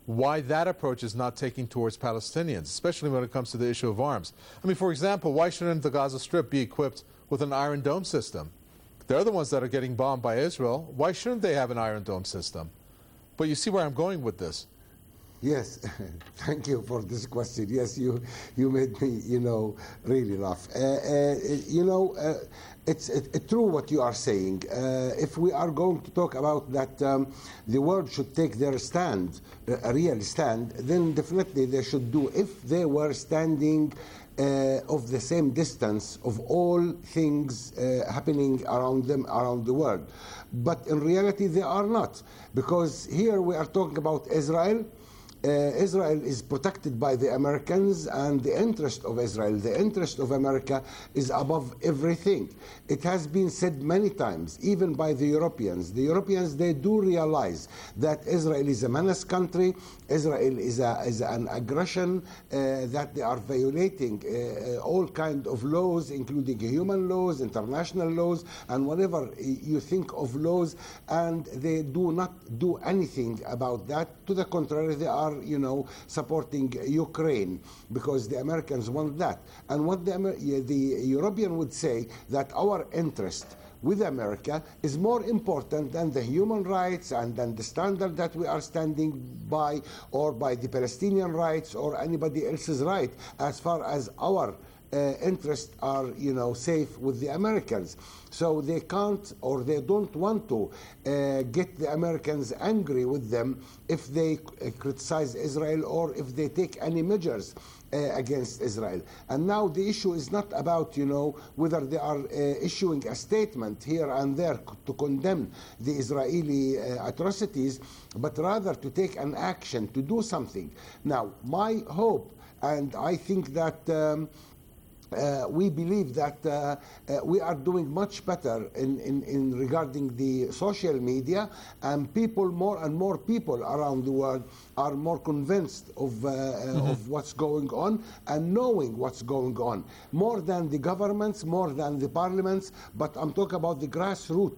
why that approach is not taking towards Palestinians, especially when it comes to the issue of arms. I mean, for example, why shouldn't the Gaza Strip be equipped with an Iron Dome system? They're the ones that are getting bombed by Israel. Why shouldn't they have an Iron Dome system? But you see where I'm going with this.
Yes, thank you for this question. Yes, you you made me, you know, really laugh. Uh, uh, you know, uh, it's it, it true what you are saying. Uh, if we are going to talk about that um, the world should take their stand, a real stand, then definitely they should do. If they were standing uh, of the same distance of all things uh, happening around them, around the world. But in reality, they are not. Because here we are talking about Israel. Uh, Israel is protected by the Americans, and the interest of Israel, the interest of America, is above everything. It has been said many times, even by the Europeans. The Europeans, they do realize that Israel is a menace country, Israel is, a, is an aggression, uh, that they are violating uh, all kinds of laws, including human laws, international laws, and whatever you think of laws, and they do not do anything about that. To the contrary, they are, you know, supporting Ukraine because the Americans want that. And what the, the European would say that our interest with America is more important than the human rights and than the standard that we are standing by, or by the Palestinian rights or anybody else's right, as far as our uh, interests are, you know, safe with the Americans. So they can't, or they don't want to uh, get the Americans angry with them if they uh, criticize Israel or if they take any measures uh, against Israel. And now the issue is not about, you know, whether they are uh, issuing a statement here and there to condemn the Israeli uh, atrocities, but rather to take an action, to do something. Now, my hope, and I think that um, Uh, we believe that uh, uh, we are doing much better in, in, in regarding the social media, and people, more and more people around the world are more convinced of, uh, mm-hmm. of what's going on and knowing what's going on, more than the governments, more than the parliaments, but I'm talking about the grassroots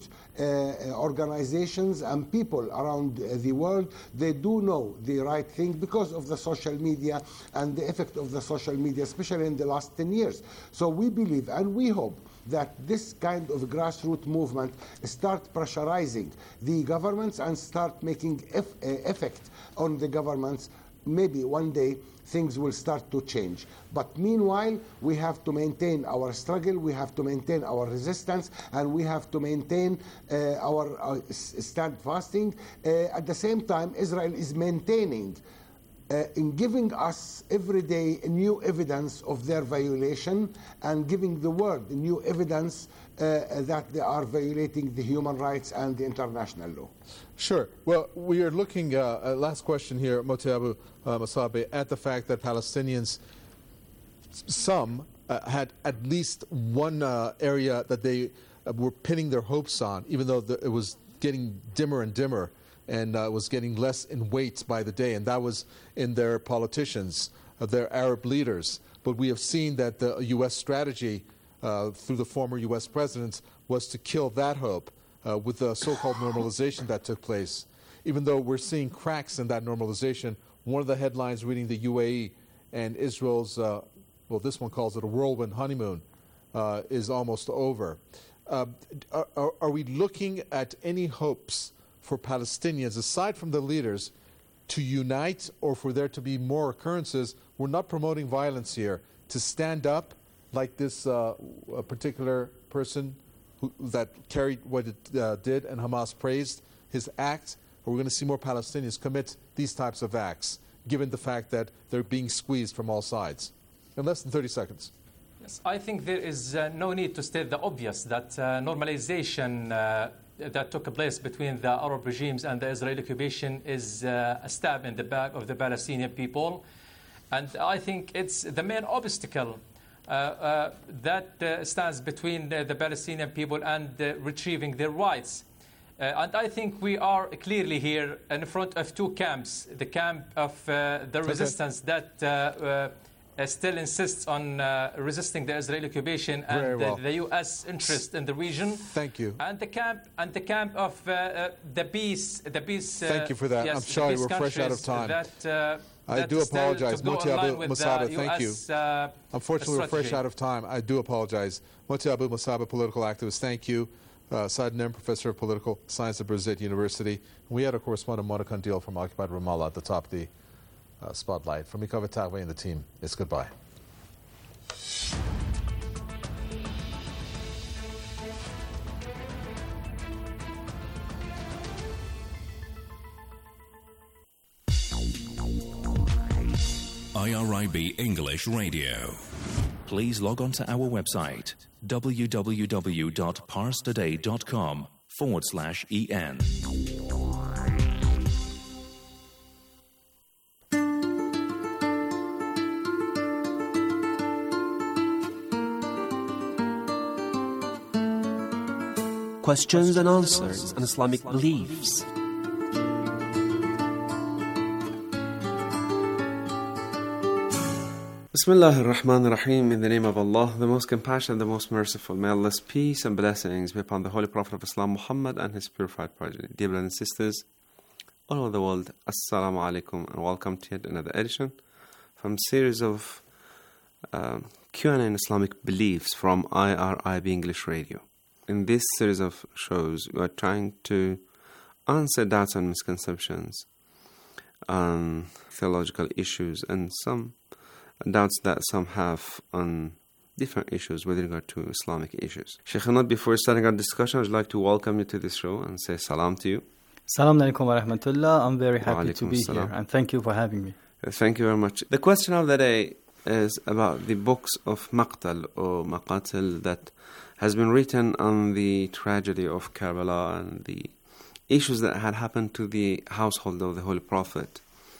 uh, organizations and people around the world. They do know the right thing because of the social media and the effect of the social media, especially in the last ten years. So we believe and we hope that this kind of grassroots movement start pressurizing the governments and start making eff- uh, effect on the governments. Maybe one day things will start to change. But meanwhile, we have to maintain our struggle, we have to maintain our resistance, and we have to maintain uh, our uh, steadfasting. Uh, at the same time, Israel is maintaining Uh, in giving us every day new evidence of their violation and giving the world new evidence uh, that they are violating the human rights and the international law.
Sure. Well, we are looking, uh, uh, last question here, Motaabu uh, Masabe, at the fact that Palestinians, some uh, had at least one uh, area that they uh, were pinning their hopes on, even though the, it was getting dimmer and dimmer, and uh, was getting less in weight by the day, and that was in their politicians, uh, their Arab leaders. But we have seen that the U S strategy uh, through the former U S presidents was to kill that hope uh, with the so-called normalization that took place. Even though we're seeing cracks in that normalization, one of the headlines reading the U A E and Israel's, uh, well, this one calls it a whirlwind honeymoon, uh, is almost over. Uh, are, are we looking at any hopes for Palestinians, aside from the leaders, to unite, or for there to be more occurrences? We're not promoting violence here. To stand up, like this uh, particular person who, that carried what it uh, did, and Hamas praised his act, or we're going to see more Palestinians commit these types of acts, given the fact that they're being squeezed from all sides. In less than thirty seconds.
Yes, I think there is uh, no need to state the obvious, that uh, normalization uh, that took place between the Arab regimes and the Israeli occupation is uh, a stab in the back of the Palestinian people. And I think it's the main obstacle uh, uh, that uh, stands between uh, the Palestinian people and uh, retrieving their rights. Uh, and I think we are clearly here in front of two camps, the camp of uh, the resistance that uh, uh, uh, still insists on uh, resisting the Israeli occupation
Very
and
well.
the, the U S interest in the region.
Thank you.
And the camp and the camp of uh, uh, the peace, the peace. Uh,
Thank you for that.
yes,
I'm
the
sorry,
peace
we're fresh out of
countries
time.
That, uh,
I
that
do
still
apologize.
to go
Moti
in line
Abu
with
Masaba,
the
thank
U S,
you.
Uh,
Unfortunately, we're fresh
strategy.
out of time. I do apologize. Moti Abu Masaba, political activist, thank you. Uh, Saad Nem, professor of political science at Birzeit University. We had a correspondent, Mona Kandil, from occupied Ramallah at the top of the uh, spotlight. From Mikava Tagwe and the team, it's goodbye.
I R I B English Radio. Please log on to our website www.parstoday.com forward slash en.
Questions and answers on Islamic beliefs. Bismillah ar-Rahman ar-Rahim, in the name of Allah, the most compassionate, the most merciful. May Allah's peace and blessings be upon the Holy Prophet of Islam, Muhammad, and his purified progeny. Dear brothers and sisters, all over the world, Assalamu alaikum, and welcome to yet another edition from series of uh, Q and A in Islamic beliefs from I R I B English Radio. In this series of shows, we are trying to answer doubts and misconceptions on theological issues and some doubts that some have on different issues with regard to Islamic issues. Sheikh Anad, before starting our discussion, I would like to welcome you to this show and say salam to you.
Salam alaikum wa rahmatullah. I'm very happy
Wa
to
alaikum
be
salam.
here, and thank you for having me.
Uh, Thank you very much. The question of the day is about the books of Maqtal or Maqatil that has been written on the tragedy of Karbala and the issues that had happened to the household of the Holy Prophet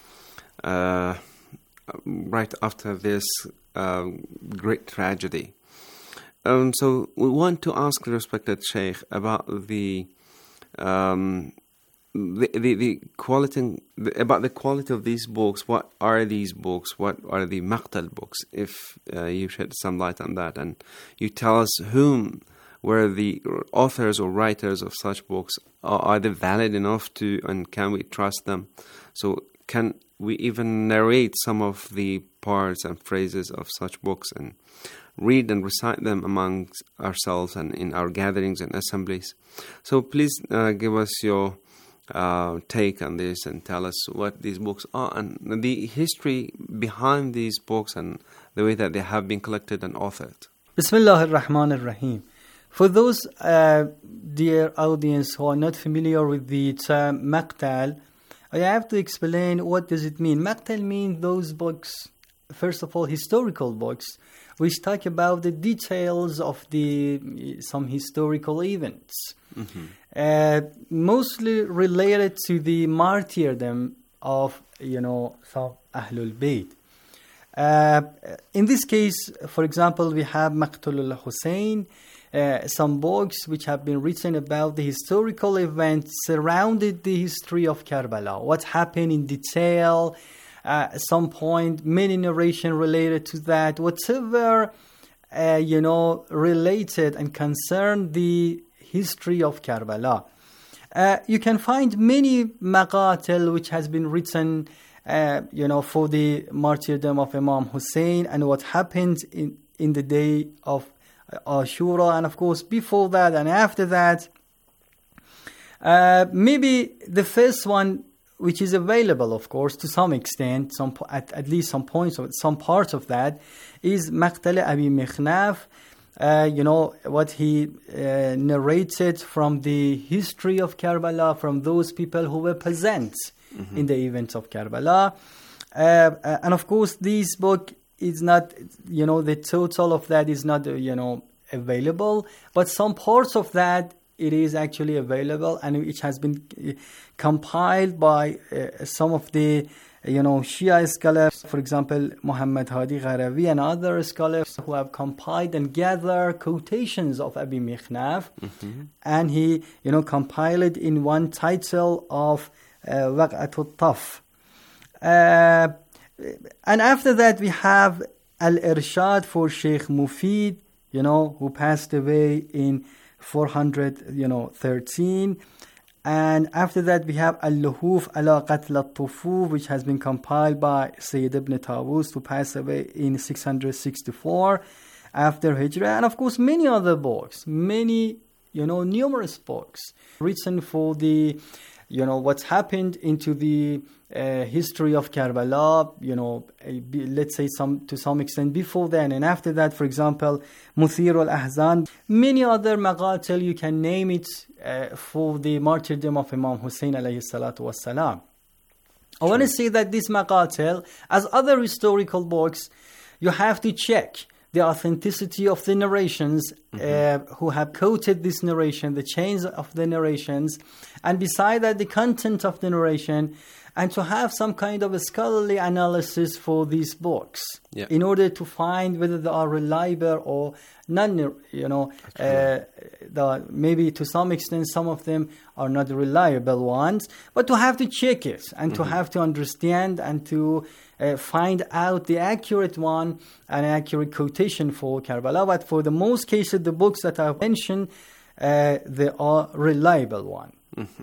uh, right after this uh, great tragedy. Um, so we want to ask the respected Sheikh about the um, the, the, the quality the, about the quality of these books. What are these books? What are the Maqtal books? If uh, you shed some light on that, and you tell us whom were the authors or writers of such books. Are, are they valid enough to, and can we trust them? So can we even narrate some of the parts and phrases of such books and read and recite them amongst ourselves and in our gatherings and assemblies? So please uh, give us your uh, take on this and tell us what these books are and the history behind these books and the way that they have been collected and authored.
Bismillah ar-Rahman ar-Rahim. For those uh, dear audience who are not familiar with the term Maqtal, I have to explain what does it mean. Maqtal means those books, first of all, historical books, which talk about the details of the some historical events, mm-hmm. uh, mostly related to the martyrdom of, you know, some Ahlul Bayt. Uh, in this case, for example, we have Maqtul al-Hussein, uh, some books which have been written about the historical events surrounded the history of Karbala, what happened in detail, uh, at some point, many narration related to that, whatever, uh, you know, related and concerned the history of Karbala. Uh, you can find many maqatil which has been written Uh, you know, for the martyrdom of Imam Hussein and what happened in, in the day of Ashura, and of course before that and after that. Uh, maybe the first one, which is available, of course, to some extent, some at, at least some points of some parts of that, is Maqtal Abi Mikhnaf. Uh, you know, what he uh, narrated from the history of Karbala, from those people who were present Mm-hmm. in the events of Karbala. Uh, uh, and of course, this book is not, you know, the total of that is not, uh, you know, available, but some parts of that, it is actually available, and it has been uh, compiled by uh, some of the, you know, Shia scholars, for example, Muhammad Hadi Gharavi and other scholars who have compiled and gathered quotations of Abi Mikhnaf, mm-hmm. and he, you know, compiled it in one title of Waq'atul Taf. Uh, and after that we have Al-Irshad for Sheikh Mufid, you know, who passed away in four hundred, you know, thirteen. And after that, we have Al-Luhuf ala Qatl al-Tufuf, which has been compiled by Sayyid ibn Tawus, who passed away in six hundred sixty-four after Hijrah. And of course, many other books, many, you know, numerous books written for the, you know, what's happened into the uh, history of Karbala, you know, let's say some to some extent before then. And after that, for example, Muthir al-Ahzan, many other maqatil, you can name it, uh, for the martyrdom of Imam Hussein alayhi salatu wassalam. I want to say that this maqatil, as other historical books, you have to check the authenticity of the narrations, mm-hmm. uh, who have quoted this narration, the chains of the narrations, and beside that, the content of the narration, and to have some kind of a scholarly analysis for these books, yeah. in order to find whether they are reliable or non, you know, uh, the, maybe to some extent some of them are not reliable ones, but to have to check it and mm-hmm. to have to understand and to uh, find out the accurate one, an accurate quotation for Karbala. But for the most cases, the books that I've mentioned, uh, they are reliable one.
Mm-hmm.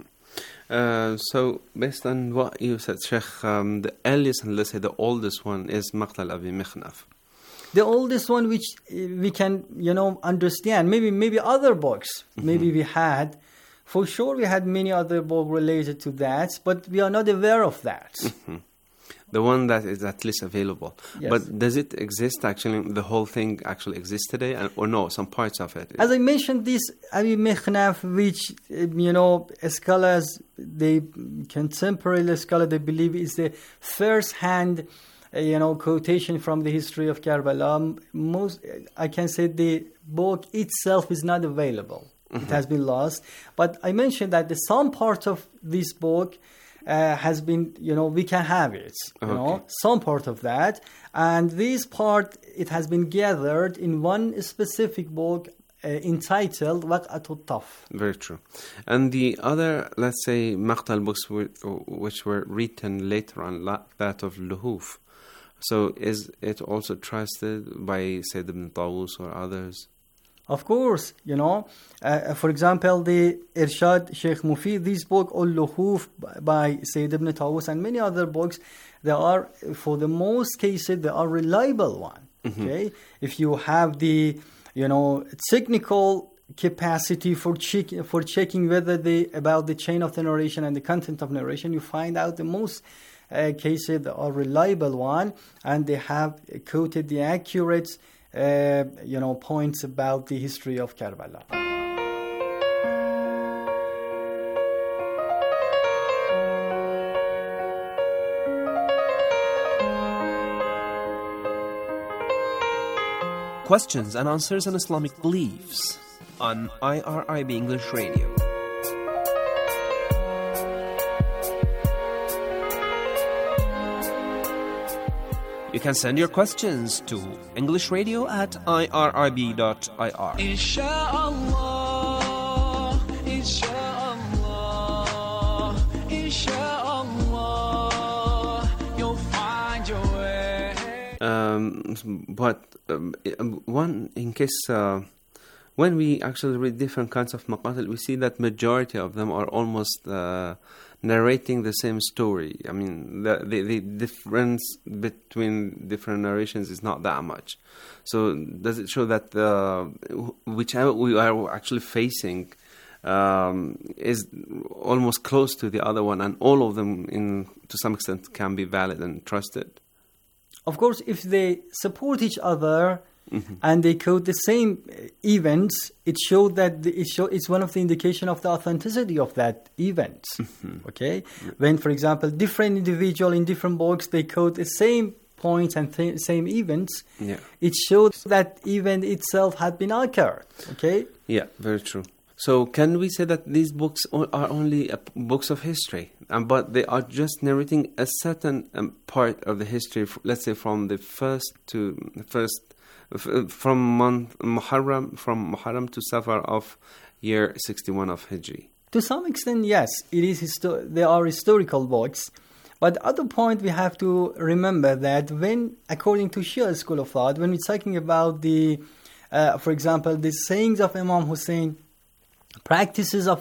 Uh, so, based on what you said, Sheikh, um, the earliest and let's say the oldest one is Maqtal Abi Mikhnaf.
The oldest one, which we can, you know, understand. Maybe, maybe other books. Mm-hmm. Maybe we had, for sure, we had many other books related to that, but we are not aware of that.
Mm-hmm. The one that is at least available.
Yes.
But does it exist actually? The whole thing actually exists today, and, or no? Some parts of it.
As I mentioned, this Abi Mikhnaf, which you know, scholars, they contemporary scholars, they believe is the first-hand, uh, you know, quotation from the history of Karbala. Most, I can say, the book itself is not available. Mm-hmm. It has been lost. But I mentioned that the some part of this book. Uh, has been, you know, we can have it, you okay. know, some part of that. And this part, it has been gathered in one specific book uh, entitled Waq'atul Taf.
Very true. And the other, let's say, Maqtal books were, which were written later on, that of Luhuf. So is it also trusted by Sayyid ibn Tawus or others?
Of course, you know, uh, for example, the Irshad Sheikh Mufid, this book, Al-Luhuf by Sayyid ibn Tawus, and many other books, they are, for the most cases, they are reliable one. Mm-hmm. Okay, if you have the, you know, technical capacity for check, for checking whether the about the chain of the narration and the content of narration, you find out the most uh, cases that are reliable one, and they have quoted the accurate. Uh, you know, points about the history of Karbala.
Questions and answers on Islamic beliefs on I R I B English Radio. You can send your questions to English Radio at I R I B dot I R. Insha'Allah, Insha'Allah, Insha'Allah, you'll find your way.
Um, but um, one, in case, uh, when we actually read different kinds of maqatil, we see that majority of them are almost uh, narrating the same story. I mean, the, the the difference between different narrations is not that much. So does it show that uh, whichever we are actually facing um, is almost close to the other one, and all of them, in to some extent, can be valid and trusted?
Of course, if they support each other. Mm-hmm. And they quote the same events, it showed that the, it show, it's one of the indication of the authenticity of that event. Mm-hmm. Okay, yeah. When, for example, different individual in different books, they quote the same points and th- same events. Yeah. It shows that event itself had been occurred. Okay.
Yeah, very true. So can we say that these books are only uh, books of history, um, but they are just narrating a certain um, part of the history? Let's say from the first to the first. From month Muharram, from Muharram to Safar of year sixty-one of Hijri.
To some extent, yes, it is. Histo- they are historical books, But the other point we have to remember that when, according to Shia school of thought, when we're talking about the, uh, for example, the sayings of Imam Hussein, practices of